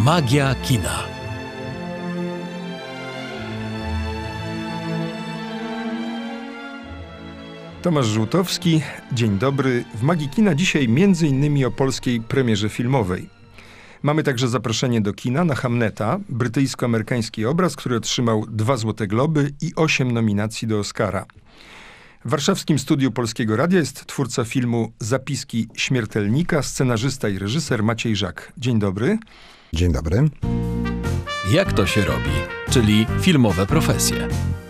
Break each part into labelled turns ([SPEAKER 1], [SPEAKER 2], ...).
[SPEAKER 1] Magia kina.
[SPEAKER 2] Tomasz Żółtowski, dzień dobry. W Magii Kina dzisiaj m.in. o polskiej premierze filmowej. Mamy także zaproszenie do kina na Hamneta, brytyjsko-amerykański obraz, który otrzymał 2 Złote Globy i 8 nominacji do Oscara. W warszawskim studiu Polskiego Radia jest twórca filmu Zapiski śmiertelnika, scenarzysta i reżyser Maciej Żak. Dzień dobry.
[SPEAKER 3] Dzień dobry.
[SPEAKER 1] Jak to się robi? Czyli filmowe profesje.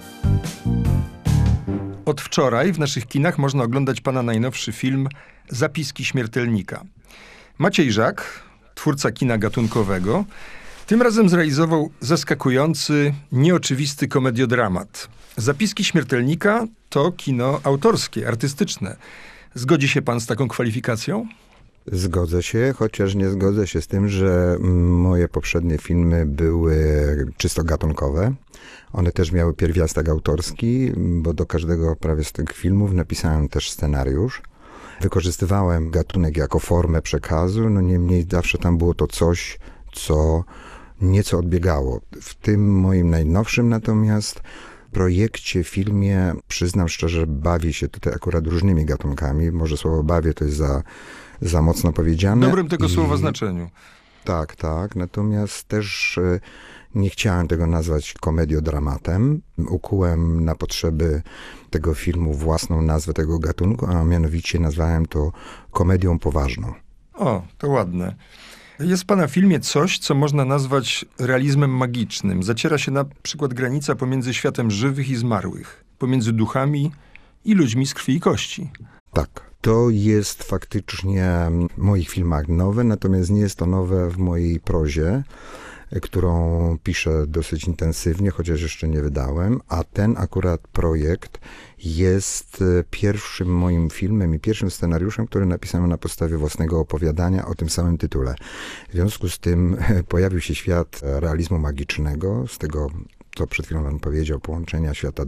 [SPEAKER 2] Od wczoraj w naszych kinach można oglądać pana najnowszy film Zapiski śmiertelnika. Maciej Żak, twórca kina gatunkowego, tym razem zrealizował zaskakujący, nieoczywisty komediodramat. Zapiski śmiertelnika to kino autorskie, artystyczne. Zgodzi się pan z taką kwalifikacją?
[SPEAKER 3] Zgodzę się, chociaż nie zgodzę się z tym, że moje poprzednie filmy były czysto gatunkowe. One też miały pierwiastek autorski, bo do każdego prawie z tych filmów napisałem też scenariusz. Wykorzystywałem gatunek jako formę przekazu, no niemniej zawsze tam było to coś, co nieco odbiegało. W tym moim najnowszym natomiast projekcie, filmie, przyznam szczerze, bawię się tutaj akurat różnymi gatunkami. Może słowo bawię to jest za mocno powiedziane.
[SPEAKER 2] W dobrym tego słowa znaczeniu.
[SPEAKER 3] Tak. Natomiast też nie chciałem tego nazwać komediodramatem. Ukułem na potrzeby tego filmu własną nazwę tego gatunku, a mianowicie nazwałem to komedią poważną.
[SPEAKER 2] O, to ładne. Jest w pana filmie coś, co można nazwać realizmem magicznym. Zaciera się na przykład granica pomiędzy światem żywych i zmarłych, pomiędzy duchami i ludźmi z krwi i kości.
[SPEAKER 3] Tak. To jest faktycznie w moich filmach nowe, natomiast nie jest to nowe w mojej prozie, którą piszę dosyć intensywnie, chociaż jeszcze nie wydałem, a ten akurat projekt jest pierwszym moim filmem i pierwszym scenariuszem, który napisałem na podstawie własnego opowiadania o tym samym tytule. W związku z tym pojawił się świat realizmu magicznego, z tego, co przed chwilą pan powiedział, połączenia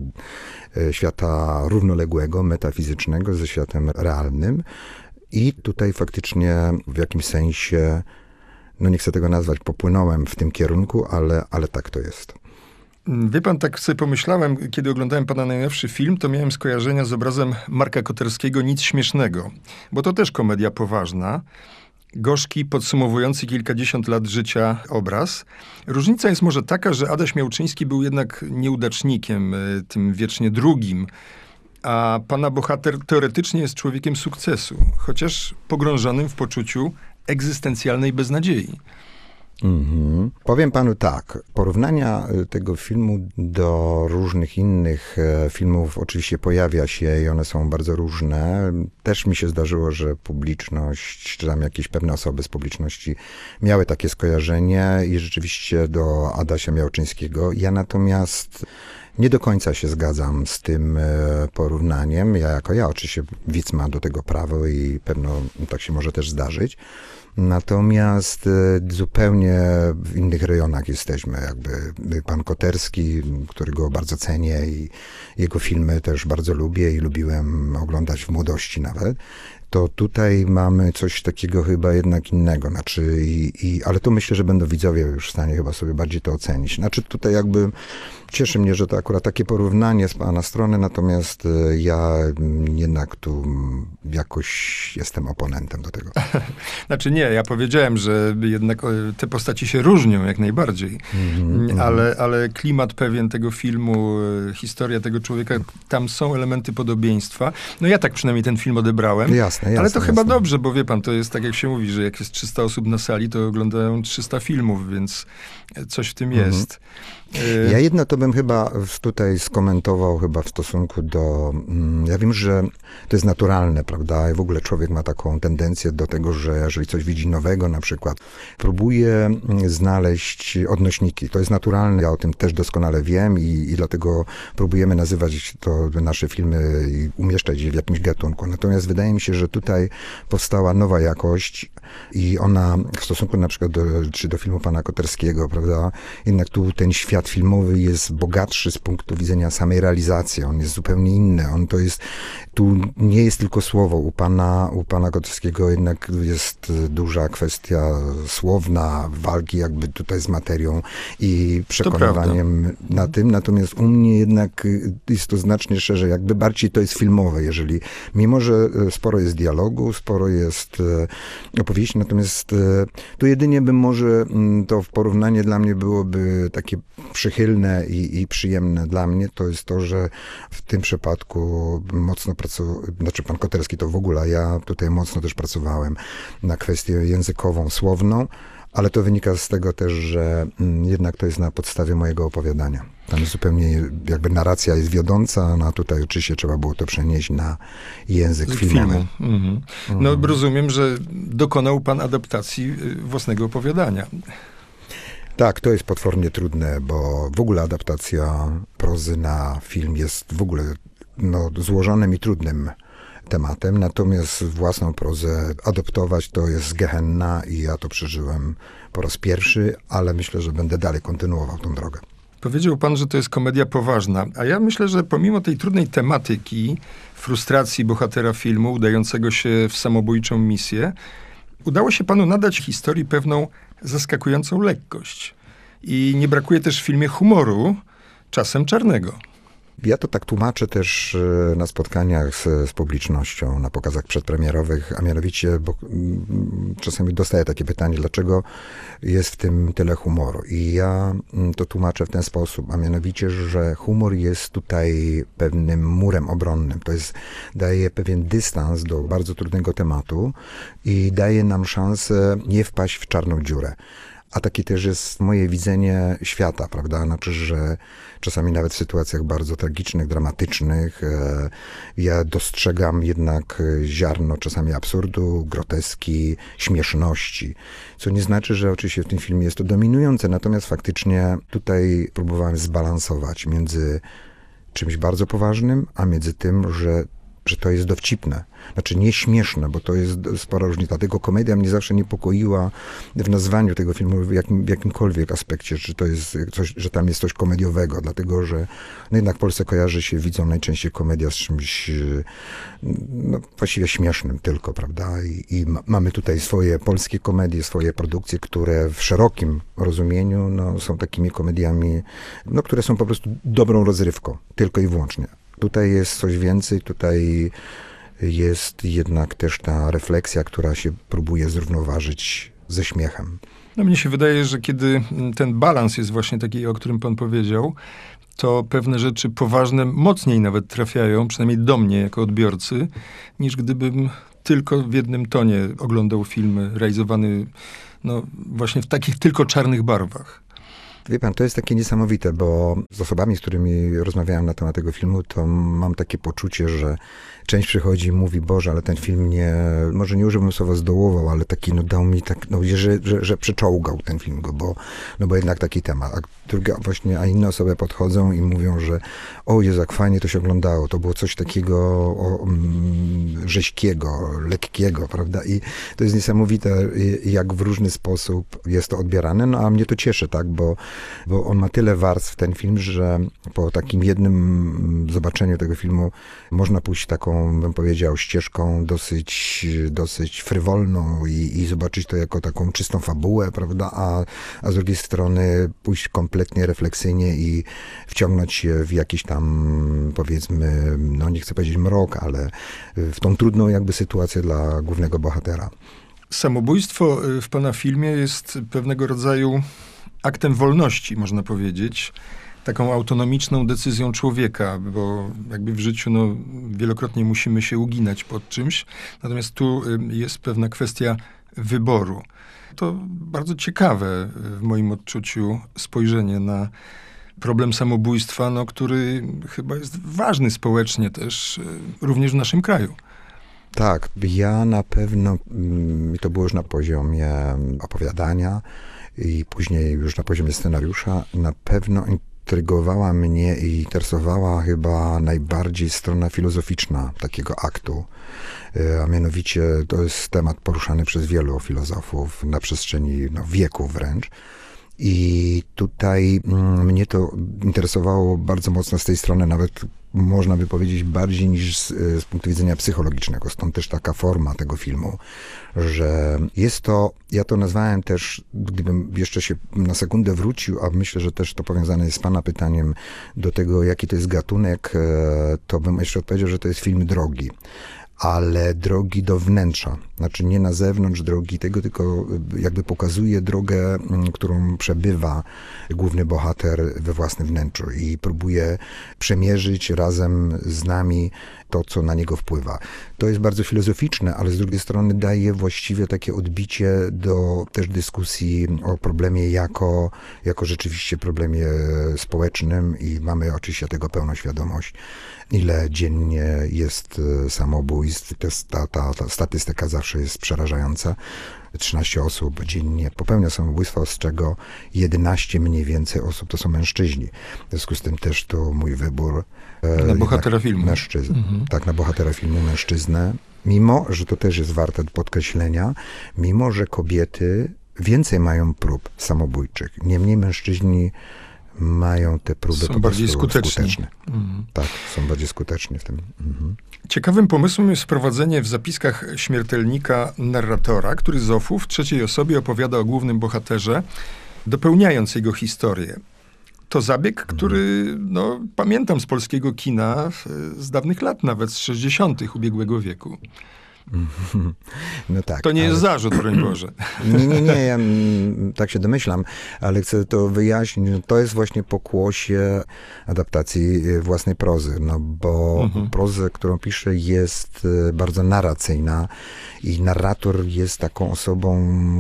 [SPEAKER 3] świata równoległego, metafizycznego ze światem realnym. I tutaj faktycznie w jakimś sensie, no nie chcę tego nazwać, popłynąłem w tym kierunku, ale tak to jest.
[SPEAKER 2] Wie pan, tak sobie pomyślałem, kiedy oglądałem pana najnowszy film, to miałem skojarzenia z obrazem Marka Koterskiego Nic śmiesznego, bo to też komedia poważna. Gorzki, podsumowujący kilkadziesiąt lat życia obraz. Różnica jest może taka, że Adaś Miałczyński był jednak nieudacznikiem, tym wiecznie drugim, a pana bohater teoretycznie jest człowiekiem sukcesu, chociaż pogrążonym w poczuciu egzystencjalnej beznadziei.
[SPEAKER 3] Powiem panu tak, porównania tego filmu do różnych innych filmów oczywiście pojawia się i one są bardzo różne. Też mi się zdarzyło, że publiczność, czy tam jakieś pewne osoby z publiczności miały takie skojarzenie i rzeczywiście do Adasia Miałczyńskiego. Ja natomiast nie do końca się zgadzam z tym porównaniem. Ja oczywiście widz ma do tego prawo i pewno tak się może też zdarzyć. Natomiast zupełnie w innych rejonach jesteśmy. Jakby pan Koterski, którego bardzo cenię i jego filmy też bardzo lubię i lubiłem oglądać w młodości nawet, to tutaj mamy coś takiego chyba jednak innego. Ale to myślę, że będą widzowie już w stanie chyba sobie bardziej to ocenić. Tutaj jakby cieszy mnie, że to akurat takie porównanie z pana strony, natomiast ja jednak tu jakoś jestem oponentem do tego.
[SPEAKER 2] Nie, ja powiedziałem, że jednak te postaci się różnią jak najbardziej, ale klimat pewien tego filmu, historia tego człowieka, tam są elementy podobieństwa. No ja tak przynajmniej ten film odebrałem.
[SPEAKER 3] Jasne,
[SPEAKER 2] ale to chyba dobrze, bo wie pan, to jest tak jak się mówi, że jak jest 300 osób na sali, to oglądają 300 filmów, więc coś w tym jest.
[SPEAKER 3] Ja jedno to bym chyba tutaj skomentował chyba w stosunku do... Ja wiem, że to jest naturalne, prawda? I w ogóle człowiek ma taką tendencję do tego, że jeżeli coś widzi nowego na przykład, próbuje znaleźć odnośniki. To jest naturalne, ja o tym też doskonale wiem i dlatego próbujemy nazywać to nasze filmy i umieszczać je w jakimś gatunku. Natomiast wydaje mi się, że tutaj powstała nowa jakość, I ona w stosunku na przykład do filmu pana Koterskiego, prawda, jednak tu ten świat filmowy jest bogatszy z punktu widzenia samej realizacji. On jest zupełnie inny. Tu nie jest tylko słowo. U pana Koterskiego jednak jest duża kwestia słowna, walki jakby tutaj z materią i przekonywaniem na tym. Natomiast u mnie jednak jest to znacznie szerzej. Jakby bardziej to jest filmowe, mimo że sporo jest dialogu, sporo jest opowieści, natomiast tu jedynie może to w porównanie dla mnie byłoby takie przychylne i przyjemne dla mnie, to jest to, że w tym przypadku mocno pan Koterski to w ogóle, a ja tutaj mocno też pracowałem na kwestię językową, słowną, ale to wynika z tego też, że jednak to jest na podstawie mojego opowiadania. Tam jest zupełnie jakby narracja jest wiodąca, a tutaj oczywiście trzeba było to przenieść na język filmowy.
[SPEAKER 2] No rozumiem, że dokonał pan adaptacji własnego opowiadania.
[SPEAKER 3] Tak, to jest potwornie trudne, bo w ogóle adaptacja prozy na film jest w ogóle złożonym i trudnym tematem, natomiast własną prozę adoptować to jest gehenna i ja to przeżyłem po raz pierwszy, ale myślę, że będę dalej kontynuował tą drogę.
[SPEAKER 2] Powiedział pan, że to jest komedia poważna, a ja myślę, że pomimo tej trudnej tematyki, frustracji bohatera filmu udającego się w samobójczą misję, udało się panu nadać historii pewną zaskakującą lekkość. I nie brakuje też w filmie humoru, czasem czarnego.
[SPEAKER 3] Ja to tak tłumaczę też na spotkaniach z publicznością, na pokazach przedpremierowych, a mianowicie, bo czasami dostaję takie pytanie, dlaczego jest w tym tyle humoru. I ja to tłumaczę w ten sposób, a mianowicie, że humor jest tutaj pewnym murem obronnym. Daje pewien dystans do bardzo trudnego tematu i daje nam szansę nie wpaść w czarną dziurę. A takie też jest moje widzenie świata, prawda? Znaczy, że czasami nawet w sytuacjach bardzo tragicznych, dramatycznych, ja dostrzegam jednak ziarno czasami absurdu, groteski, śmieszności. Co nie znaczy, że oczywiście w tym filmie jest to dominujące, natomiast faktycznie tutaj próbowałem zbalansować między czymś bardzo poważnym, a między tym, że to jest dowcipne. Znaczy nieśmieszne, bo to jest spora różnica. Dlatego komedia mnie zawsze niepokoiła w nazwaniu tego filmu w jakimkolwiek aspekcie, że to jest coś, że tam jest coś komediowego, dlatego że jednak w Polsce kojarzy się, widzą najczęściej komedia z czymś właściwie śmiesznym tylko, prawda? I mamy tutaj swoje polskie komedie, swoje produkcje, które w szerokim rozumieniu są takimi komediami, które są po prostu dobrą rozrywką, tylko i wyłącznie. Tutaj jest coś więcej, tutaj jest jednak też ta refleksja, która się próbuje zrównoważyć ze śmiechem.
[SPEAKER 2] Mnie się wydaje, że kiedy ten balans jest właśnie taki, o którym pan powiedział, to pewne rzeczy poważne mocniej nawet trafiają, przynajmniej do mnie jako odbiorcy, niż gdybym tylko w jednym tonie oglądał film realizowany właśnie w takich tylko czarnych barwach.
[SPEAKER 3] Wie pan, to jest takie niesamowite, bo z osobami, z którymi rozmawiałem na temat tego filmu, to mam takie poczucie, że część przychodzi i mówi, Boże, ale ten film może nie używam słowa zdołował, ale taki dał mi tak, że przeczołgał ten film go, bo jednak taki temat. A inne osoby podchodzą i mówią, że o Jezu, jak fajnie to się oglądało, to było coś takiego rzeźkiego, lekkiego, prawda? I to jest niesamowite, jak w różny sposób jest to odbierane, a mnie to cieszy, tak, bo on ma tyle warstw, ten film, że po takim jednym zobaczeniu tego filmu można pójść taką, bym powiedział, ścieżką dosyć frywolną i zobaczyć to jako taką czystą fabułę, prawda, a z drugiej strony pójść kompletnie refleksyjnie i wciągnąć się w jakiś tam, powiedzmy, nie chcę powiedzieć mrok, ale w tą trudną jakby sytuację dla głównego bohatera.
[SPEAKER 2] Samobójstwo w pana filmie jest pewnego rodzaju aktem wolności, można powiedzieć. Taką autonomiczną decyzją człowieka, bo jakby w życiu wielokrotnie musimy się uginać pod czymś. Natomiast tu jest pewna kwestia wyboru. To bardzo ciekawe w moim odczuciu spojrzenie na problem samobójstwa, który chyba jest ważny społecznie też, również w naszym kraju.
[SPEAKER 3] Tak, ja na pewno, to było już na poziomie opowiadania i później już na poziomie scenariusza, na pewno intrygowała mnie i interesowała chyba najbardziej strona filozoficzna takiego aktu. A mianowicie to jest temat poruszany przez wielu filozofów na przestrzeni wieków wręcz. I tutaj mnie to interesowało bardzo mocno z tej strony, nawet można by powiedzieć bardziej niż z punktu widzenia psychologicznego. Stąd też taka forma tego filmu, że jest to, ja to nazwałem też, gdybym jeszcze się na sekundę wrócił, a myślę, że też to powiązane jest z pana pytaniem do tego, jaki to jest gatunek, to bym jeszcze odpowiedział, że to jest film drogi. Ale drogi do wnętrza, znaczy nie na zewnątrz drogi tego, tylko jakby pokazuje drogę, którą przebywa główny bohater we własnym wnętrzu i próbuje przemierzyć razem z nami to, co na niego wpływa. To jest bardzo filozoficzne, ale z drugiej strony daje właściwie takie odbicie do też dyskusji o problemie jako rzeczywiście problemie społecznym i mamy oczywiście tego pełną świadomość, ile dziennie jest samobójstw. Ta statystyka zawsze jest przerażająca. 13 osób dziennie popełnia samobójstwo, z czego 11 mniej więcej osób to są mężczyźni. W związku z tym też to mój wybór.
[SPEAKER 2] Na bohatera filmu.
[SPEAKER 3] Tak, na bohatera filmu mężczyznę. Mimo, że to też jest warte podkreślenia, mimo, że kobiety więcej mają prób samobójczych. Niemniej mężczyźni mają te próby
[SPEAKER 2] są bardziej skuteczni.
[SPEAKER 3] Tak, są bardziej skuteczni w tym.
[SPEAKER 2] Ciekawym pomysłem jest wprowadzenie w zapiskach śmiertelnika narratora, który z OFF-u w trzeciej osobie opowiada o głównym bohaterze, dopełniając jego historię. To zabieg, który pamiętam z polskiego kina z dawnych lat, nawet z 60. ubiegłego wieku.
[SPEAKER 3] No tak,
[SPEAKER 2] to nie jest zarzut, broń Boże.
[SPEAKER 3] Nie, ja tak się domyślam, ale chcę to wyjaśnić. To jest właśnie pokłosie adaptacji własnej prozy, bo proza, którą piszę, jest bardzo narracyjna i narrator jest taką osobą,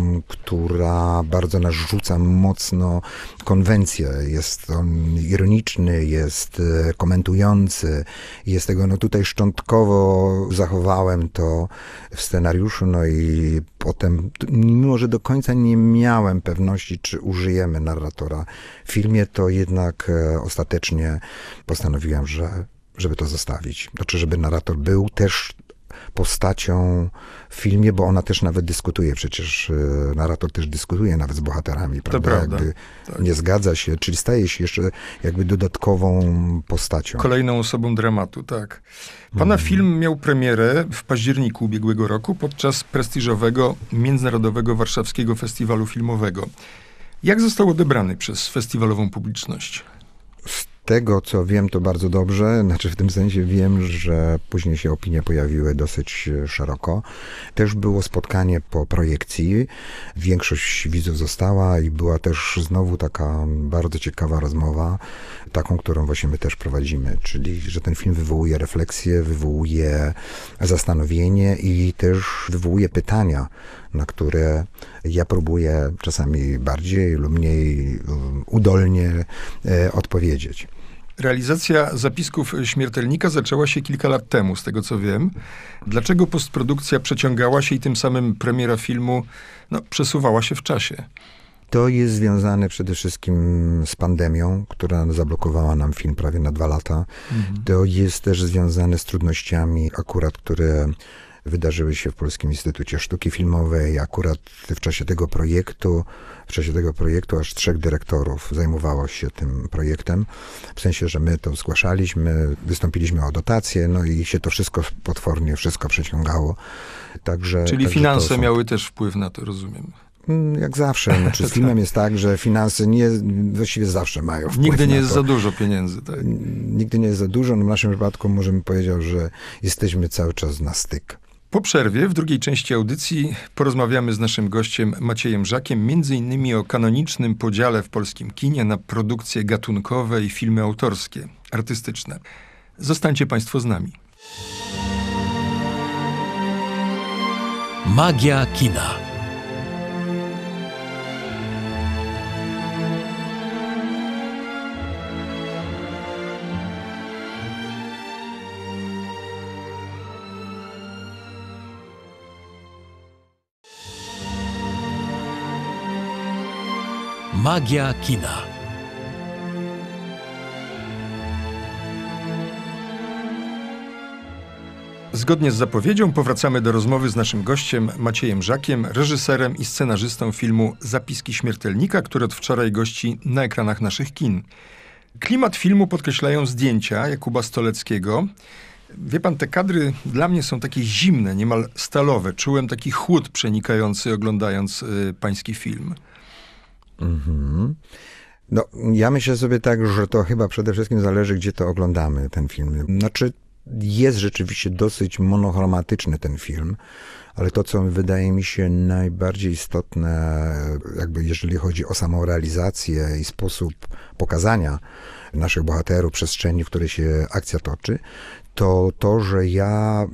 [SPEAKER 3] która bardzo narzuca mocno konwencję. Jest on ironiczny, jest komentujący, jest tego, tutaj szczątkowo zachowałem to w scenariuszu, i potem, mimo że do końca nie miałem pewności, czy użyjemy narratora w filmie, to jednak ostatecznie postanowiłem, żeby to zostawić. Znaczy, żeby narrator był też postacią w filmie, bo ona też nawet dyskutuje. Przecież narrator też dyskutuje nawet z bohaterami, prawda?
[SPEAKER 2] To prawda.
[SPEAKER 3] Tak. Nie zgadza się, czyli staje się jeszcze jakby dodatkową postacią.
[SPEAKER 2] Kolejną osobą dramatu, tak. Pana film miał premierę w październiku ubiegłego roku podczas prestiżowego Międzynarodowego Warszawskiego Festiwalu Filmowego. Jak został odebrany przez festiwalową publiczność?
[SPEAKER 3] Z tego, co wiem, to bardzo dobrze. Znaczy w tym sensie wiem, że później się opinie pojawiły dosyć szeroko. Też było spotkanie po projekcji. Większość widzów została i była też znowu taka bardzo ciekawa rozmowa, taką, którą właśnie my też prowadzimy, czyli że ten film wywołuje refleksję, wywołuje zastanowienie i też wywołuje pytania, na które ja próbuję czasami bardziej lub mniej udolnie odpowiedzieć.
[SPEAKER 2] Realizacja zapisków śmiertelnika zaczęła się kilka lat temu, z tego co wiem. Dlaczego postprodukcja przeciągała się i tym samym premiera filmu przesuwała się w czasie?
[SPEAKER 3] To jest związane przede wszystkim z pandemią, która zablokowała nam film prawie na 2 lata. To jest też związane z trudnościami akurat, które wydarzyły się w Polskim Instytucie Sztuki Filmowej. Akurat w czasie tego projektu aż 3 dyrektorów zajmowało się tym projektem. W sensie, że my to zgłaszaliśmy, wystąpiliśmy o dotacje, i się to wszystko potwornie przeciągało.
[SPEAKER 2] Czyli finanse miały też wpływ na to, rozumiem.
[SPEAKER 3] Jak zawsze. Znaczy z filmem jest tak, że finanse właściwie zawsze mają wpływ.
[SPEAKER 2] Nigdy nie jest za dużo pieniędzy. Tak?
[SPEAKER 3] Nigdy nie jest za dużo. W naszym przypadku możemy powiedzieć, że jesteśmy cały czas na styk.
[SPEAKER 2] Po przerwie w drugiej części audycji porozmawiamy z naszym gościem Maciejem Żakiem między innymi o kanonicznym podziale w polskim kinie na produkcje gatunkowe i filmy autorskie, artystyczne. Zostańcie Państwo z nami.
[SPEAKER 1] Magia kina. Magia kina.
[SPEAKER 2] Zgodnie z zapowiedzią powracamy do rozmowy z naszym gościem Maciejem Żakiem, reżyserem i scenarzystą filmu Zapiski śmiertelnika, który od wczoraj gości na ekranach naszych kin. Klimat filmu podkreślają zdjęcia Jakuba Stoleckiego. Wie pan, te kadry dla mnie są takie zimne, niemal stalowe. Czułem taki chłód przenikający, oglądając pański film.
[SPEAKER 3] No, ja myślę sobie tak, że to chyba przede wszystkim zależy, gdzie to oglądamy, ten film. Znaczy, jest rzeczywiście dosyć monochromatyczny ten film, ale to, co wydaje mi się najbardziej istotne, jakby jeżeli chodzi o samą realizację i sposób pokazania naszych bohaterów, przestrzeni, w której się akcja toczy, to, że ja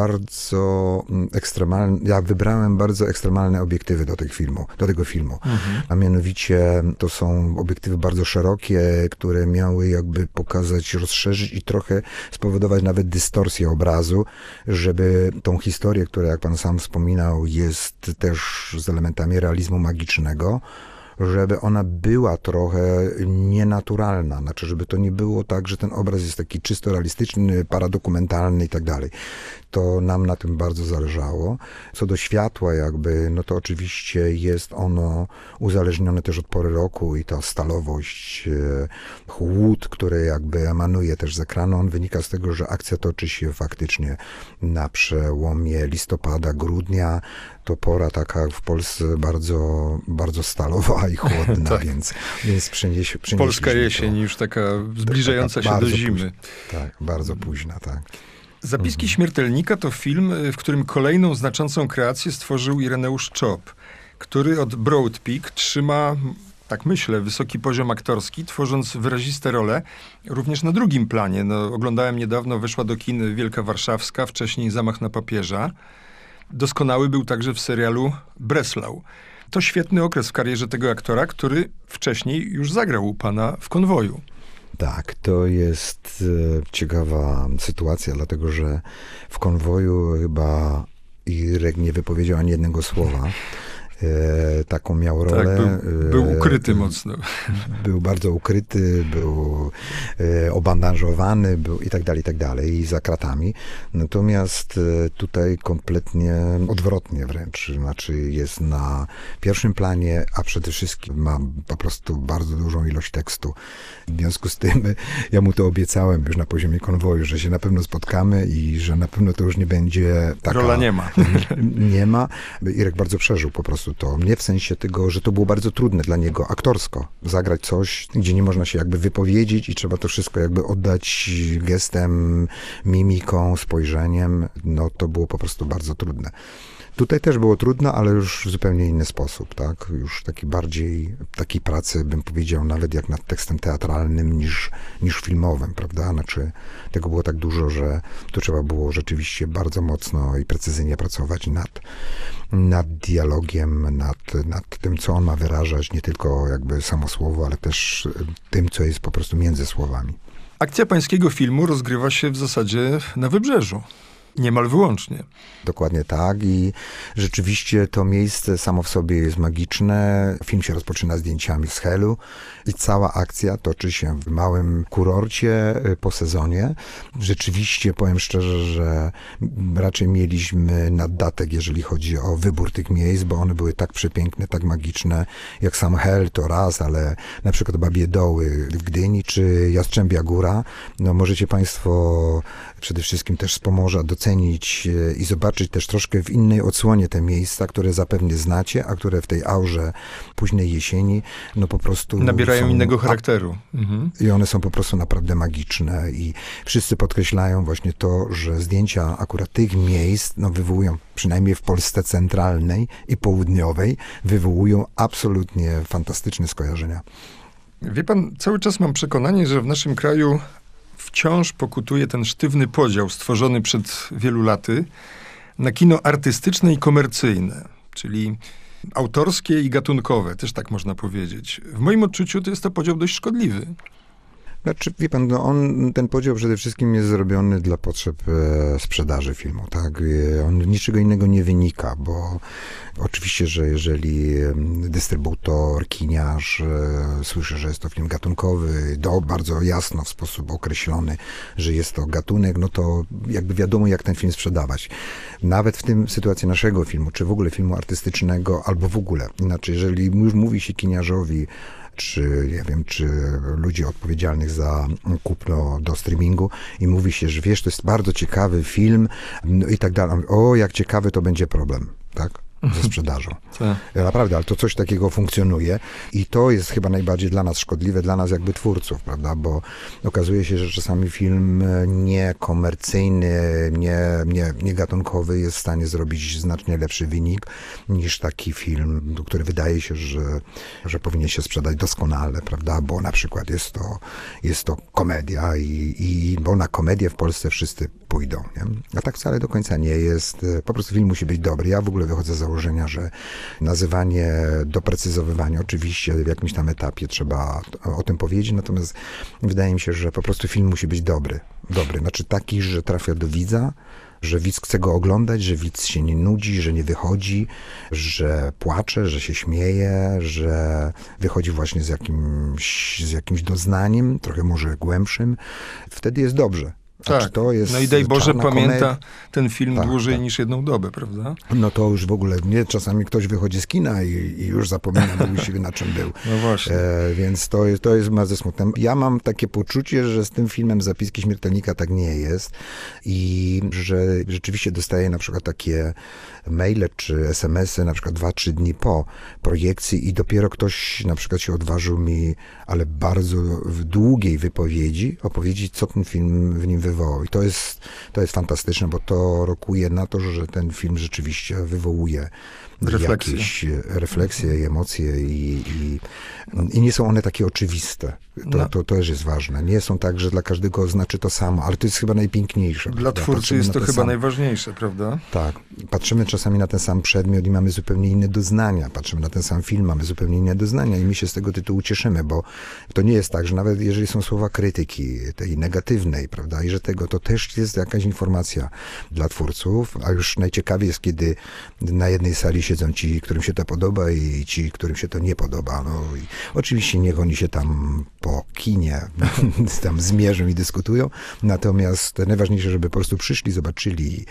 [SPEAKER 3] wybrałem bardzo ekstremalne obiektywy do tego filmu. A mianowicie to są obiektywy bardzo szerokie, które miały jakby pokazać, rozszerzyć i trochę spowodować nawet dystorsję obrazu, żeby tą historię, która, jak pan sam wspominał, jest też z elementami realizmu magicznego, żeby ona była trochę nienaturalna. Znaczy, żeby to nie było tak, że ten obraz jest taki czysto realistyczny, paradokumentalny i tak dalej. To nam na tym bardzo zależało. Co do światła jakby, no to oczywiście jest ono uzależnione też od pory roku i ta stalowość, chłód, który jakby emanuje też z ekranu, on wynika z tego, że akcja toczy się faktycznie na przełomie listopada, grudnia. To pora taka w Polsce bardzo, bardzo stalowa i chłodna,
[SPEAKER 2] tak.
[SPEAKER 3] więc przenieśliśmy
[SPEAKER 2] Polska jesień
[SPEAKER 3] to.
[SPEAKER 2] już taka zbliżająca się do zimy.
[SPEAKER 3] Tak, bardzo późna, tak.
[SPEAKER 2] Zapiski śmiertelnika to film, w którym kolejną znaczącą kreację stworzył Ireneusz Czop, który od Broad Peak trzyma, tak myślę, wysoki poziom aktorski, tworząc wyraziste role, również na drugim planie. No, oglądałem niedawno, weszła do kin Wielka Warszawska, wcześniej Zamach na papieża. Doskonały był także w serialu Breslau. To świetny okres w karierze tego aktora, który wcześniej już zagrał u pana w Konwoju.
[SPEAKER 3] Tak, to jest ciekawa sytuacja, dlatego że w Konwoju chyba Irek nie wypowiedział ani jednego słowa. Taką miał rolę.
[SPEAKER 2] Tak, był ukryty mocno.
[SPEAKER 3] Był bardzo ukryty, był obandażowany, był i tak dalej, i za kratami. Natomiast tutaj kompletnie odwrotnie wręcz. Znaczy jest na pierwszym planie, a przede wszystkim ma po prostu bardzo dużą ilość tekstu. W związku z tym ja mu to obiecałem już na poziomie Konwoju, że się na pewno spotkamy i że na pewno to już nie będzie taka...
[SPEAKER 2] Rola nie ma.
[SPEAKER 3] Nie ma. Irek bardzo przeżył po prostu to. Nie w sensie tego, że to było bardzo trudne dla niego aktorsko. Zagrać coś, gdzie nie można się jakby wypowiedzieć i trzeba to wszystko jakby oddać gestem, mimiką, spojrzeniem. No to było po prostu bardzo trudne. Tutaj też było trudno, ale już w zupełnie inny sposób, tak? Już taki bardziej, takiej pracy, bym powiedział, nawet jak nad tekstem teatralnym niż filmowym, prawda? Znaczy, tego było tak dużo, że tu trzeba było rzeczywiście bardzo mocno i precyzyjnie pracować nad dialogiem, nad tym, co on ma wyrażać, nie tylko jakby samo słowo, ale też tym, co jest po prostu między słowami.
[SPEAKER 2] Akcja pańskiego filmu rozgrywa się w zasadzie na Wybrzeżu. Niemal wyłącznie.
[SPEAKER 3] Dokładnie tak i rzeczywiście to miejsce samo w sobie jest magiczne. Film się rozpoczyna zdjęciami z Helu i cała akcja toczy się w małym kurorcie po sezonie. Rzeczywiście powiem szczerze, że raczej mieliśmy naddatek, jeżeli chodzi o wybór tych miejsc, bo one były tak przepiękne, tak magiczne, jak sam Hel to raz, ale na przykład Babie Doły w Gdyni czy Jastrzębia Góra. No możecie państwo przede wszystkim też z Pomorza docenić i zobaczyć też troszkę w innej odsłonie te miejsca, które zapewne znacie, a które w tej aurze późnej jesieni, no po prostu
[SPEAKER 2] nabierają innego charakteru.
[SPEAKER 3] I one są po prostu naprawdę magiczne i wszyscy podkreślają właśnie to, że zdjęcia akurat tych miejsc, no wywołują, przynajmniej w Polsce centralnej i południowej, wywołują absolutnie fantastyczne skojarzenia.
[SPEAKER 2] Wie pan, cały czas mam przekonanie, że w naszym kraju wciąż pokutuje ten sztywny podział stworzony przed wielu laty na kino artystyczne i komercyjne, czyli autorskie i gatunkowe, też tak można powiedzieć. W moim odczuciu to jest to podział dość szkodliwy.
[SPEAKER 3] Znaczy, wie pan, no ten podział przede wszystkim jest zrobiony dla potrzeb sprzedaży filmu, tak? On niczego innego nie wynika, bo oczywiście, że jeżeli dystrybutor, kiniarz słyszy, że jest to film gatunkowy, bardzo jasno, w sposób określony, że jest to gatunek, no to jakby wiadomo, jak ten film sprzedawać. Nawet w tym sytuacji naszego filmu, czy w ogóle filmu artystycznego, albo w ogóle. Inaczej, jeżeli już mówi się kiniarzowi, czy, nie wiem, czy ludzi odpowiedzialnych za kupno do streamingu i mówi się, że wiesz, to jest bardzo ciekawy film, no i tak dalej. O, jak ciekawy, to będzie problem, tak? Ze sprzedażą. Naprawdę, ale to coś takiego funkcjonuje i to jest chyba najbardziej dla nas szkodliwe, dla nas jakby twórców, prawda, bo okazuje się, że czasami film niekomercyjny, nie gatunkowy jest w stanie zrobić znacznie lepszy wynik niż taki film, który wydaje się, że powinien się sprzedać doskonale, prawda, bo na przykład jest to komedia i bo na komedię w Polsce wszyscy pójdą, nie? A tak wcale do końca nie jest. Po prostu film musi być dobry. Ja w ogóle wychodzę z założenia, że nazywanie, doprecyzowywanie, oczywiście w jakimś tam etapie trzeba o tym powiedzieć, natomiast wydaje mi się, że po prostu film musi być dobry. Znaczy taki, że trafia do widza, że widz chce go oglądać, że widz się nie nudzi, że nie wychodzi, że płacze, że się śmieje, że wychodzi właśnie z jakimś doznaniem, trochę może głębszym. Wtedy jest dobrze.
[SPEAKER 2] Tak,
[SPEAKER 3] to jest
[SPEAKER 2] no i daj Boże pamięta ten film
[SPEAKER 3] tak,
[SPEAKER 2] dłużej
[SPEAKER 3] tak.
[SPEAKER 2] niż jedną dobę, prawda?
[SPEAKER 3] No to już w ogóle nie, czasami ktoś wychodzi z kina i już zapomina właściwie na czym był.
[SPEAKER 2] No właśnie.
[SPEAKER 3] Więc to jest bardzo smutne. Ja mam takie poczucie, że z tym filmem Zapiski śmiertelnika tak nie jest i że rzeczywiście dostaję na przykład takie maile czy SMS-y na przykład 2-3 dni po projekcji i dopiero ktoś na przykład się odważył mi, ale bardzo w długiej wypowiedzi opowiedzieć, co ten film w nim wywołał. I to jest fantastyczne, bo to rokuje na to, że ten film rzeczywiście wywołuje jakieś refleksje i emocje i nie są one takie oczywiste. To też jest ważne. Nie są tak, że dla każdego znaczy to samo, ale to jest chyba najpiękniejsze.
[SPEAKER 2] Dla twórcy jest to chyba najważniejsze, prawda?
[SPEAKER 3] Tak. Patrzymy czasami na ten sam przedmiot i mamy zupełnie inne doznania. Patrzymy na ten sam film, mamy zupełnie inne doznania i my się z tego tytułu cieszymy, bo to nie jest tak, że nawet jeżeli są słowa krytyki, tej negatywnej, prawda, i że to też jest jakaś informacja dla twórców, a już najciekawiej jest, kiedy na jednej sali siedzą ci, którym się to podoba i ci, którym się to nie podoba. No i oczywiście niech oni się tam po kinie tam zmierzą i dyskutują, natomiast najważniejsze, żeby po prostu przyszli, zobaczyli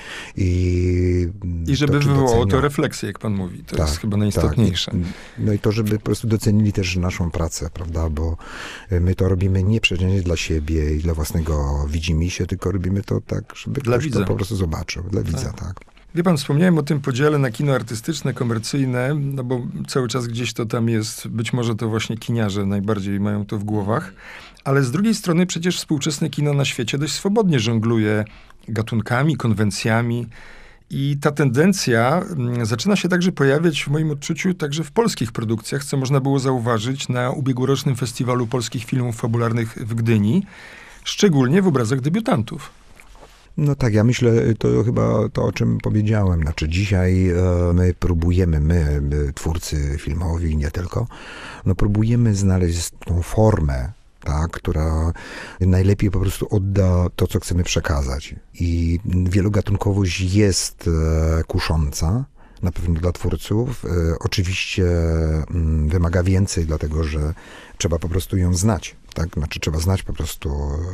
[SPEAKER 3] i
[SPEAKER 2] żeby wywołało to refleksję, jak pan mówi. To jest chyba najistotniejsze.
[SPEAKER 3] Tak. No i to, żeby po prostu docenili też naszą pracę, prawda, bo my to robimy nie przecież dla siebie i dla własnego widzimisię, tylko robimy to tak, żeby ktoś to po prostu zobaczył. Dla widza, tak.
[SPEAKER 2] Wie pan, wspomniałem o tym podziale na kino artystyczne, komercyjne, no bo cały czas gdzieś to tam jest, być może to właśnie kiniarze najbardziej mają to w głowach, ale z drugiej strony przecież współczesne kino na świecie dość swobodnie żongluje gatunkami, konwencjami i ta tendencja zaczyna się także pojawiać w moim odczuciu także w polskich produkcjach, co można było zauważyć na ubiegłorocznym Festiwalu Polskich Filmów Fabularnych w Gdyni, szczególnie w obrazach debiutantów.
[SPEAKER 3] No tak, ja myślę, to chyba to, o czym powiedziałem. Znaczy dzisiaj my próbujemy, my twórcy filmowi i nie tylko, no próbujemy znaleźć tą formę, tak, która najlepiej po prostu odda to, co chcemy przekazać. I wielogatunkowość jest kusząca, na pewno dla twórców. Oczywiście wymaga więcej, dlatego że trzeba po prostu ją znać. Tak? Znaczy trzeba znać po prostu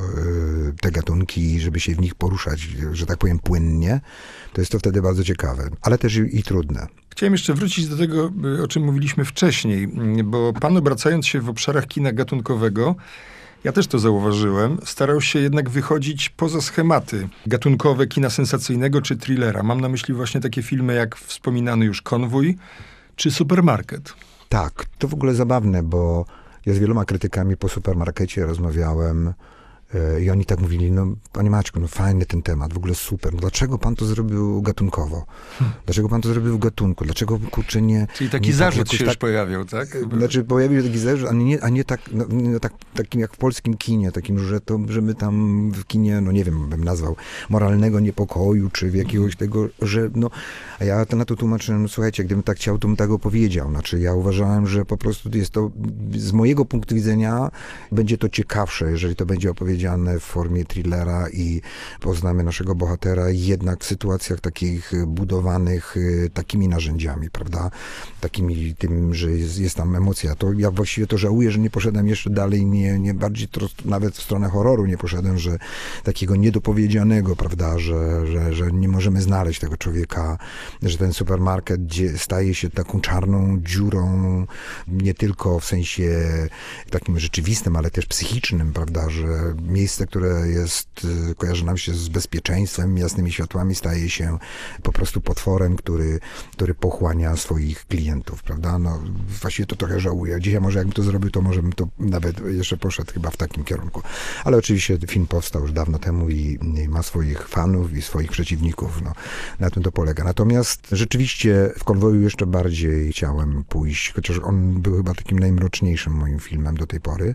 [SPEAKER 3] te gatunki, żeby się w nich poruszać, że tak powiem, płynnie. To jest to wtedy bardzo ciekawe, ale też i trudne.
[SPEAKER 2] Chciałem jeszcze wrócić do tego, o czym mówiliśmy wcześniej, bo pan, obracając się w obszarach kina gatunkowego, ja też to zauważyłem, starał się jednak wychodzić poza schematy gatunkowe kina sensacyjnego czy thrillera. Mam na myśli właśnie takie filmy jak wspominany już Konwój czy Supermarket.
[SPEAKER 3] Tak, to w ogóle zabawne, bo ja z wieloma krytykami po Supermarkecie rozmawiałem I oni tak mówili, no panie Maćku, no fajny ten temat, w ogóle super, no dlaczego pan to zrobił gatunkowo? Dlaczego pan to zrobił w gatunku? Dlaczego, kurczę, nie...
[SPEAKER 2] Czyli taki
[SPEAKER 3] nie
[SPEAKER 2] zarzut
[SPEAKER 3] tak,
[SPEAKER 2] się
[SPEAKER 3] tak,
[SPEAKER 2] już pojawiał, tak?
[SPEAKER 3] Znaczy pojawił się taki zarzut, a nie tak, takim jak w polskim kinie, takim, że my tam w kinie, no nie wiem, bym nazwał, moralnego niepokoju, czy jakiegoś tego, że no... A ja na to tłumaczyłem, no słuchajcie, gdybym tak chciał, to bym tak opowiedział. Znaczy ja uważałem, że po prostu jest to, z mojego punktu widzenia, będzie to ciekawsze, jeżeli to będzie opowiedziane w formie thrillera i poznamy naszego bohatera jednak w sytuacjach takich budowanych takimi narzędziami, prawda? Takimi tym, że jest tam emocja. To ja właściwie to żałuję, że nie poszedłem jeszcze dalej, nie bardziej nawet w stronę horroru nie poszedłem, że takiego niedopowiedzianego, prawda, że nie możemy znaleźć tego człowieka, że ten supermarket staje się taką czarną dziurą, nie tylko w sensie takim rzeczywistym, ale też psychicznym, prawda, że miejsce, które kojarzy nam się z bezpieczeństwem, jasnymi światłami, staje się po prostu potworem, który pochłania swoich klientów, prawda? No właściwie to trochę żałuję. Dzisiaj może jakbym to zrobił, to może bym to nawet jeszcze poszedł chyba w takim kierunku. Ale oczywiście film powstał już dawno temu i ma swoich fanów i swoich przeciwników. No, na tym to polega. Natomiast rzeczywiście w Konwoju jeszcze bardziej chciałem pójść, chociaż on był chyba takim najmroczniejszym moim filmem do tej pory.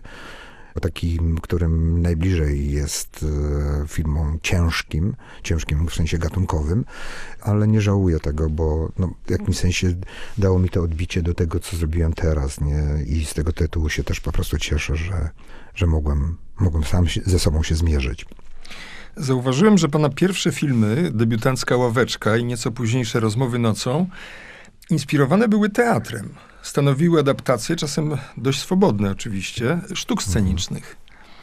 [SPEAKER 3] Takim, którym najbliżej jest filmom ciężkim w sensie gatunkowym, ale nie żałuję tego, bo no, w jakimś sensie dało mi to odbicie do tego, co zrobiłem teraz, nie? I z tego tytułu się też po prostu cieszę, że mogłem sam ze sobą się zmierzyć.
[SPEAKER 2] Zauważyłem, że pana pierwsze filmy, Debiutancka ławeczka i nieco późniejsze Rozmowy nocą, inspirowane były teatrem. Stanowiły adaptacje, czasem dość swobodne oczywiście, sztuk scenicznych.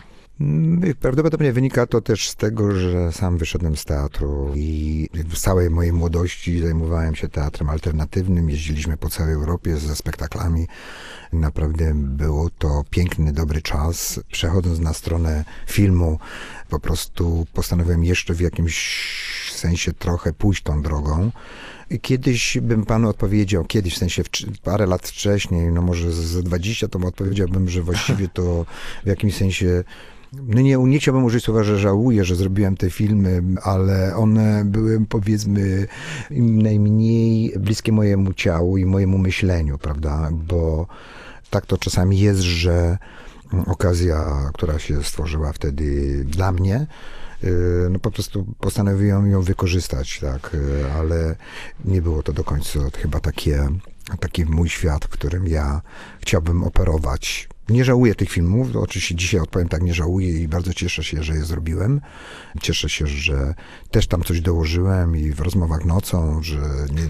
[SPEAKER 3] Prawdopodobnie wynika to też z tego, że sam wyszedłem z teatru i w całej mojej młodości zajmowałem się teatrem alternatywnym. Jeździliśmy po całej Europie ze spektaklami. Naprawdę było to piękny, dobry czas. Przechodząc na stronę filmu, po prostu postanowiłem jeszcze w jakimś sensie trochę pójść tą drogą. Kiedyś bym panu odpowiedział, w sensie parę lat wcześniej, no może za 20, to odpowiedziałbym, że właściwie to w jakimś sensie, no nie chciałbym użyć słowa, że żałuję, że zrobiłem te filmy, ale one były, powiedzmy, najmniej bliskie mojemu ciału i mojemu myśleniu, prawda, bo tak to czasami jest, że okazja, która się stworzyła wtedy dla mnie, no po prostu postanowiłem ją wykorzystać, tak, ale nie było to do końca chyba taki mój świat, w którym ja chciałbym operować. Nie żałuję tych filmów, oczywiście dzisiaj odpowiem tak, nie żałuję i bardzo cieszę się, że je zrobiłem. Cieszę się, że też tam coś dołożyłem i w Rozmowach nocą, że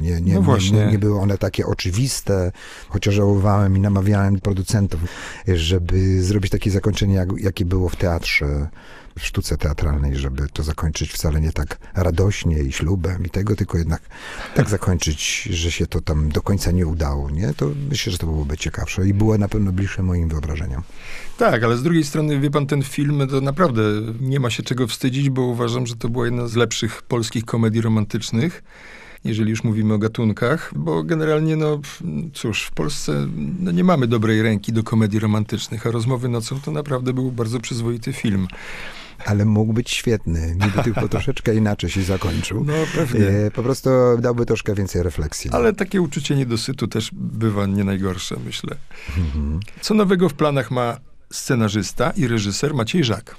[SPEAKER 3] nie były one takie oczywiste, chociaż żałowałem i namawiałem producentów, żeby zrobić takie zakończenie, jakie było w teatrze, w sztuce teatralnej, żeby to zakończyć wcale nie tak radośnie i ślubem i tego, tylko jednak tak zakończyć, że się to tam do końca nie udało, nie? To myślę, że to byłoby ciekawsze i było na pewno bliższe moim wyobrażeniom.
[SPEAKER 2] Tak, ale z drugiej strony, wie pan, ten film to naprawdę nie ma się czego wstydzić, bo uważam, że to była jedna z lepszych polskich komedii romantycznych, jeżeli już mówimy o gatunkach, bo generalnie, no cóż, w Polsce nie mamy dobrej ręki do komedii romantycznych, a Rozmowy nocą to naprawdę był bardzo przyzwoity film.
[SPEAKER 3] Ale mógł być świetny, niby tylko troszeczkę inaczej się zakończył.
[SPEAKER 2] No pewnie.
[SPEAKER 3] Po prostu dałby troszkę więcej refleksji.
[SPEAKER 2] Ale takie uczucie niedosytu też bywa nie najgorsze, myślę. Co nowego w planach ma scenarzysta i reżyser Maciej Żak?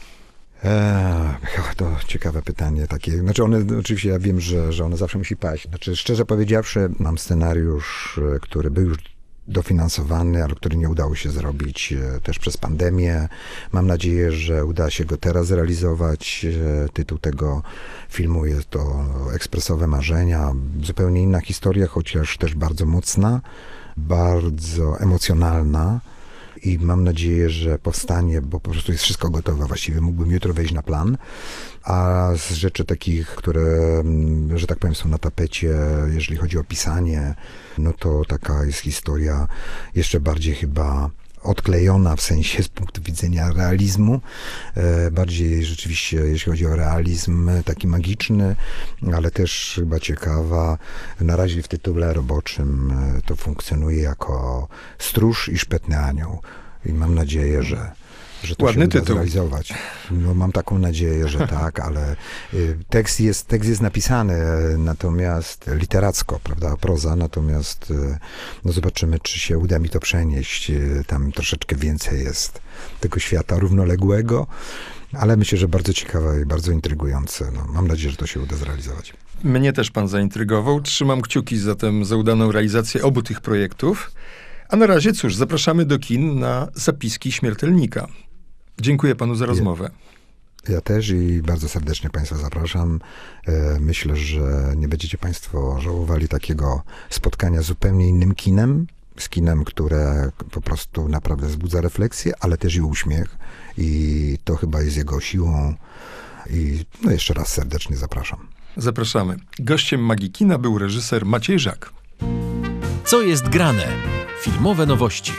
[SPEAKER 3] To ciekawe pytanie takie. Znaczy oczywiście ja wiem, że one zawsze musi paść. Znaczy szczerze powiedziawszy, mam scenariusz, który był już dofinansowany, ale który nie udało się zrobić też przez pandemię. Mam nadzieję, że uda się go teraz zrealizować. Tytuł tego filmu jest to Ekspresowe marzenia. Zupełnie inna historia, chociaż też bardzo mocna, bardzo emocjonalna. I mam nadzieję, że powstanie, bo po prostu jest wszystko gotowe. Właściwie mógłbym jutro wejść na plan. A z rzeczy takich, które, że tak powiem, są na tapecie, jeżeli chodzi o pisanie, no to taka jest historia jeszcze bardziej chyba odklejona, w sensie z punktu widzenia realizmu. Bardziej rzeczywiście, jeśli chodzi o realizm taki magiczny, ale też chyba ciekawa. Na razie w tytule roboczym to funkcjonuje jako Stróż i Szpetny Anioł. I mam nadzieję, że to
[SPEAKER 2] Ładny
[SPEAKER 3] się uda
[SPEAKER 2] tytuł.
[SPEAKER 3] zrealizować. No, mam taką nadzieję, że tak, ale tekst jest napisany, natomiast literacko, prawda, proza, natomiast no zobaczymy, czy się uda mi to przenieść. Tam troszeczkę więcej jest tego świata równoległego, ale myślę, że bardzo ciekawe i bardzo intrygujące. No, mam nadzieję, że to się uda zrealizować.
[SPEAKER 2] Mnie też pan zaintrygował. Trzymam kciuki zatem za udaną realizację obu tych projektów. A na razie, cóż, zapraszamy do kin na Zapiski śmiertelnika. Dziękuję panu za rozmowę.
[SPEAKER 3] Ja też i bardzo serdecznie państwa zapraszam. Myślę, że nie będziecie państwo żałowali takiego spotkania z zupełnie innym kinem. Z kinem, które po prostu naprawdę wzbudza refleksję, ale też i uśmiech. I to chyba jest jego siłą. I no jeszcze raz serdecznie zapraszam.
[SPEAKER 2] Zapraszamy. Gościem Magii Kina był reżyser Maciej Żak.
[SPEAKER 1] Co jest grane? Filmowe nowości.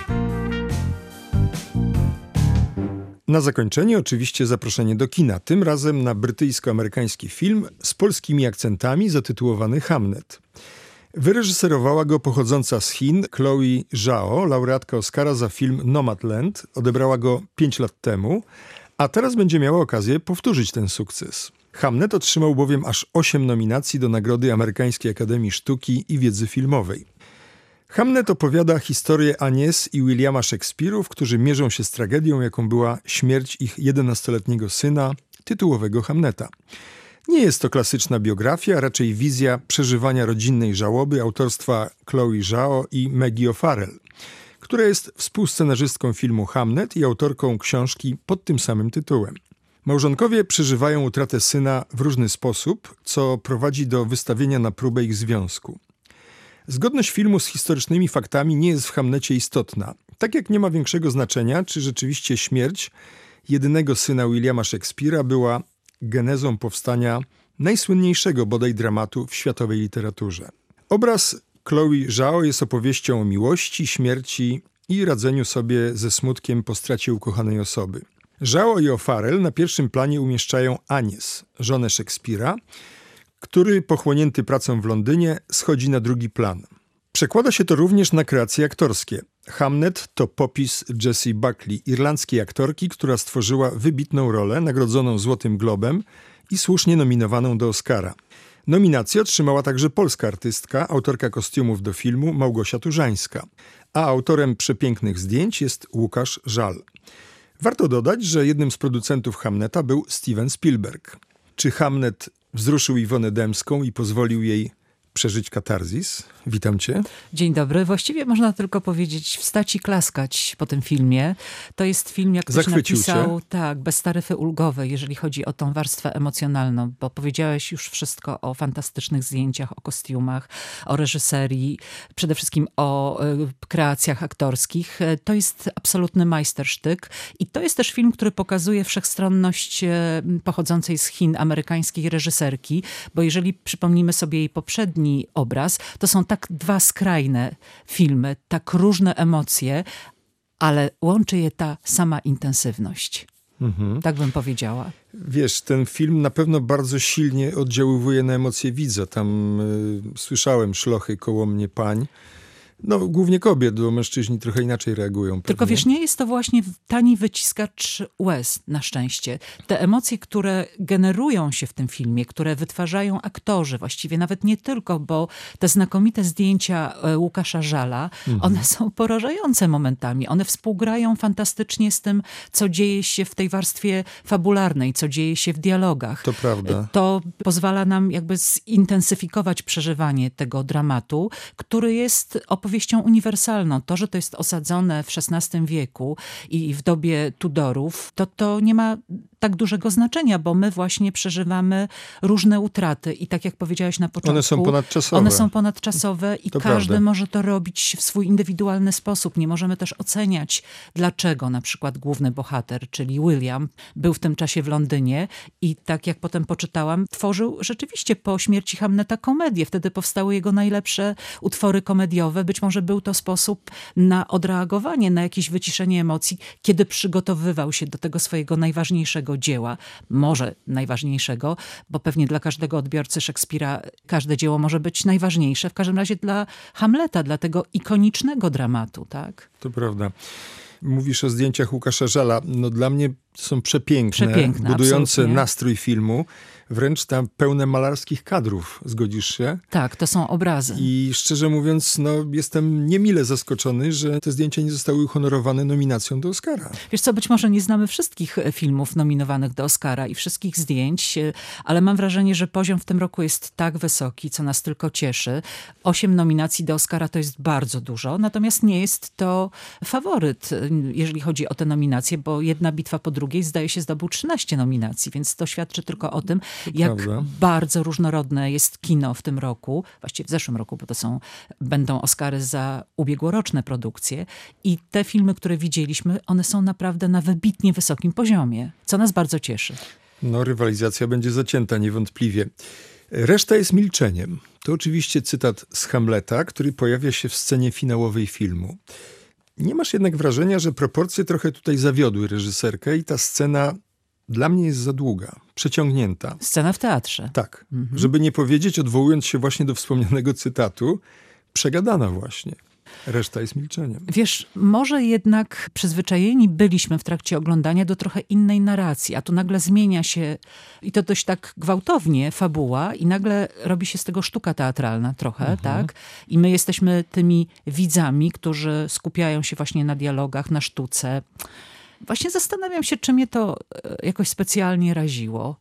[SPEAKER 2] Na zakończenie oczywiście zaproszenie do kina. Tym razem na brytyjsko-amerykański film z polskimi akcentami zatytułowany Hamnet. Wyreżyserowała go pochodząca z Chin Chloe Zhao, laureatka Oscara za film Nomadland. Odebrała go 5 lat temu, a teraz będzie miała okazję powtórzyć ten sukces. Hamnet otrzymał bowiem aż 8 nominacji do Nagrody Amerykańskiej Akademii Sztuki i Wiedzy Filmowej. Hamnet opowiada historię Agnes i Williama Shakespeare'ów, którzy mierzą się z tragedią, jaką była śmierć ich 11-letniego syna, tytułowego Hamneta. Nie jest to klasyczna biografia, a raczej wizja przeżywania rodzinnej żałoby autorstwa Chloe Zhao i Maggie O'Farrell, która jest współscenarzystką filmu Hamnet i autorką książki pod tym samym tytułem. Małżonkowie przeżywają utratę syna w różny sposób, co prowadzi do wystawienia na próbę ich związku. Zgodność filmu z historycznymi faktami nie jest w Hamnecie istotna. Tak jak nie ma większego znaczenia, czy rzeczywiście śmierć jedynego syna Williama Shakespeare'a była genezą powstania najsłynniejszego bodaj dramatu w światowej literaturze. Obraz Chloe Zhao jest opowieścią o miłości, śmierci i radzeniu sobie ze smutkiem po stracie ukochanej osoby. Zhao i O'Farrell na pierwszym planie umieszczają Agnes, żonę Shakespeare'a, który pochłonięty pracą w Londynie schodzi na drugi plan. Przekłada się to również na kreacje aktorskie. Hamnet to popis Jessie Buckley, irlandzkiej aktorki, która stworzyła wybitną rolę, nagrodzoną Złotym Globem i słusznie nominowaną do Oscara. Nominację otrzymała także polska artystka, autorka kostiumów do filmu Małgosia Turzańska, a autorem przepięknych zdjęć jest Łukasz Żal. Warto dodać, że jednym z producentów Hamneta był Steven Spielberg. Czy Hamnet wzruszył Iwonę Dębską i pozwolił jej przeżyć katarzis? Witam cię.
[SPEAKER 4] Dzień dobry. Właściwie można tylko powiedzieć, wstać i klaskać po tym filmie. To jest film, jak ktoś
[SPEAKER 2] Zachwycił
[SPEAKER 4] napisał,
[SPEAKER 2] cię?
[SPEAKER 4] tak, bez taryfy ulgowej, jeżeli chodzi o tą warstwę emocjonalną, bo powiedziałeś już wszystko o fantastycznych zdjęciach, o kostiumach, o reżyserii, przede wszystkim o kreacjach aktorskich. To jest absolutny majstersztyk i to jest też film, który pokazuje wszechstronność pochodzącej z Chin amerykańskiej reżyserki, bo jeżeli przypomnimy sobie jej poprzedni obraz, to są tak dwa skrajne filmy, tak różne emocje, ale łączy je ta sama intensywność. Tak bym powiedziała.
[SPEAKER 2] Wiesz, ten film na pewno bardzo silnie oddziaływuje na emocje widza. Tam słyszałem szlochy koło mnie pań. No, głównie kobiet, bo mężczyźni trochę inaczej reagują.
[SPEAKER 4] Tylko
[SPEAKER 2] pewnie.
[SPEAKER 4] wiesz, nie jest to właśnie tani wyciskacz łez, na szczęście. Te emocje, które generują się w tym filmie, które wytwarzają aktorzy, właściwie nawet nie tylko, bo te znakomite zdjęcia Łukasza Żala, one są porażające momentami. One współgrają fantastycznie z tym, co dzieje się w tej warstwie fabularnej, co dzieje się w dialogach.
[SPEAKER 2] To prawda.
[SPEAKER 4] To pozwala nam jakby zintensyfikować przeżywanie tego dramatu, który jest opowieścią uniwersalną. To, że to jest osadzone w XVI wieku i w dobie Tudorów, to nie ma tak dużego znaczenia, bo my właśnie przeżywamy różne utraty i tak jak powiedziałeś na początku,
[SPEAKER 2] One są ponadczasowe.
[SPEAKER 4] One są ponadczasowe i
[SPEAKER 2] To
[SPEAKER 4] każdy
[SPEAKER 2] prawda.
[SPEAKER 4] może to robić w swój indywidualny sposób. Nie możemy też oceniać, dlaczego na przykład główny bohater, czyli William, był w tym czasie w Londynie i tak jak potem poczytałam, tworzył rzeczywiście po śmierci Hamneta komedię. Wtedy powstały jego najlepsze utwory komediowe. Być może był to sposób na odreagowanie, na jakieś wyciszenie emocji, kiedy przygotowywał się do tego swojego najważniejszego dzieła. Może najważniejszego, bo pewnie dla każdego odbiorcy Szekspira każde dzieło może być najważniejsze. W każdym razie dla Hamleta, dla tego ikonicznego dramatu, tak?
[SPEAKER 2] To prawda. Mówisz o zdjęciach Łukasza Żala. No dla mnie są przepiękne budujące
[SPEAKER 4] absolutnie.
[SPEAKER 2] nastrój filmu. Wręcz tam pełne malarskich kadrów, zgodzisz się?
[SPEAKER 4] Tak, to są obrazy.
[SPEAKER 2] I szczerze mówiąc, no, jestem niemile zaskoczony, że te zdjęcia nie zostały uhonorowane nominacją do Oscara.
[SPEAKER 4] Wiesz co, być może nie znamy wszystkich filmów nominowanych do Oscara i wszystkich zdjęć, ale mam wrażenie, że poziom w tym roku jest tak wysoki, co nas tylko cieszy. 8 nominacji do Oscara to jest bardzo dużo, natomiast nie jest to faworyt, jeżeli chodzi o te nominacje, bo jedna bitwa po drugiej, zdaje się, zdobył 13 nominacji, więc to świadczy tylko o tym, jak
[SPEAKER 2] prawda.
[SPEAKER 4] bardzo różnorodne jest kino w tym roku, właściwie w zeszłym roku, bo będą Oscary za ubiegłoroczne produkcje i te filmy, które widzieliśmy, one są naprawdę na wybitnie wysokim poziomie, co nas bardzo cieszy.
[SPEAKER 2] No, rywalizacja będzie zacięta niewątpliwie. Reszta jest milczeniem. To oczywiście cytat z Hamleta, który pojawia się w scenie finałowej filmu. Nie masz jednak wrażenia, że proporcje trochę tutaj zawiodły reżyserkę i ta scena dla mnie jest za długa, przeciągnięta.
[SPEAKER 4] Scena w teatrze.
[SPEAKER 2] Tak, żeby nie powiedzieć, odwołując się właśnie do wspomnianego cytatu, przegadana właśnie. Reszta jest milczeniem.
[SPEAKER 4] Wiesz, może jednak przyzwyczajeni byliśmy w trakcie oglądania do trochę innej narracji, a tu nagle zmienia się, i to dość tak gwałtownie, fabuła i nagle robi się z tego sztuka teatralna trochę, tak? I my jesteśmy tymi widzami, którzy skupiają się właśnie na dialogach, na sztuce. Właśnie zastanawiam się, czy mnie to jakoś specjalnie raziło.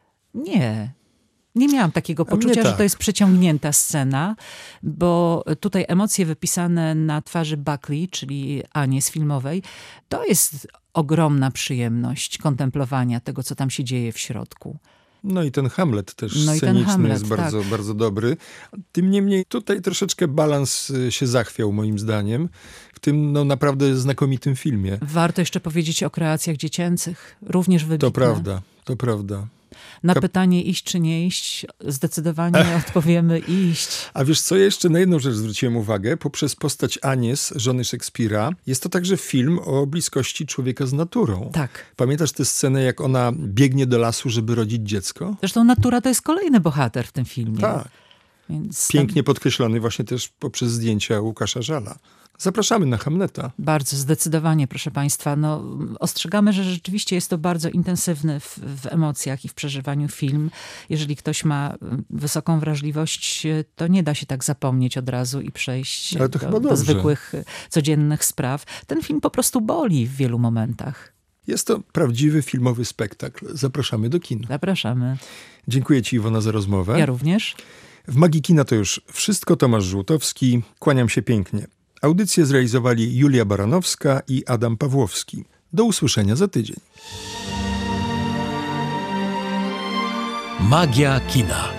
[SPEAKER 4] Nie miałam takiego poczucia,
[SPEAKER 2] tak.
[SPEAKER 4] że to jest przeciągnięta scena, bo tutaj emocje wypisane na twarzy Buckley, czyli Anii z filmowej, to jest ogromna przyjemność kontemplowania tego, co tam się dzieje w środku.
[SPEAKER 2] No i ten Hamlet też
[SPEAKER 4] No i ten
[SPEAKER 2] sceniczny
[SPEAKER 4] Hamlet,
[SPEAKER 2] jest bardzo,
[SPEAKER 4] tak.
[SPEAKER 2] bardzo dobry. Tym niemniej tutaj troszeczkę balans się zachwiał moim zdaniem w tym no, naprawdę znakomitym filmie.
[SPEAKER 4] Warto jeszcze powiedzieć o kreacjach dziecięcych, również wybitne.
[SPEAKER 2] To prawda.
[SPEAKER 4] Na pytanie iść czy nie iść, zdecydowanie odpowiemy iść.
[SPEAKER 2] A wiesz co, ja jeszcze na jedną rzecz zwróciłem uwagę. Poprzez postać Anies, żony Szekspira, jest to także film o bliskości człowieka z naturą.
[SPEAKER 4] Tak.
[SPEAKER 2] Pamiętasz tę scenę, jak ona biegnie do lasu, żeby rodzić dziecko?
[SPEAKER 4] Zresztą natura to jest kolejny bohater w tym filmie.
[SPEAKER 2] Tak.
[SPEAKER 4] Więc
[SPEAKER 2] Pięknie podkreślony właśnie też poprzez zdjęcia Łukasza Żala. Zapraszamy na Hamleta.
[SPEAKER 4] Bardzo, zdecydowanie, proszę państwa. No, ostrzegamy, że rzeczywiście jest to bardzo intensywny w emocjach i w przeżywaniu film. Jeżeli ktoś ma wysoką wrażliwość, to nie da się tak zapomnieć od razu i przejść
[SPEAKER 2] Ale to chyba
[SPEAKER 4] do
[SPEAKER 2] dobrze.
[SPEAKER 4] zwykłych, codziennych spraw. Ten film po prostu boli w wielu momentach.
[SPEAKER 2] Jest to prawdziwy filmowy spektakl. Zapraszamy do kin.
[SPEAKER 4] Zapraszamy.
[SPEAKER 2] Dziękuję ci, Iwona, za rozmowę.
[SPEAKER 4] Ja również.
[SPEAKER 2] W Magii Kina to już wszystko. Tomasz Żółtowski. Kłaniam się pięknie. Audycję zrealizowali Julia Baranowska i Adam Pawłowski. Do usłyszenia za tydzień.
[SPEAKER 1] Magia kina.